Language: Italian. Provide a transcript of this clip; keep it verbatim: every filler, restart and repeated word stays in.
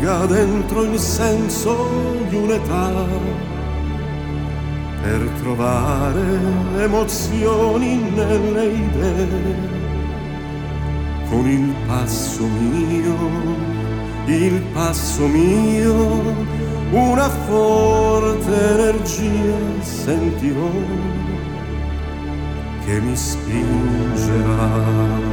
cerca dentro il senso di un'età per trovare emozioni nelle idee. Con il passo mio, il passo mio, una forte energia sentirò che mi spingerà.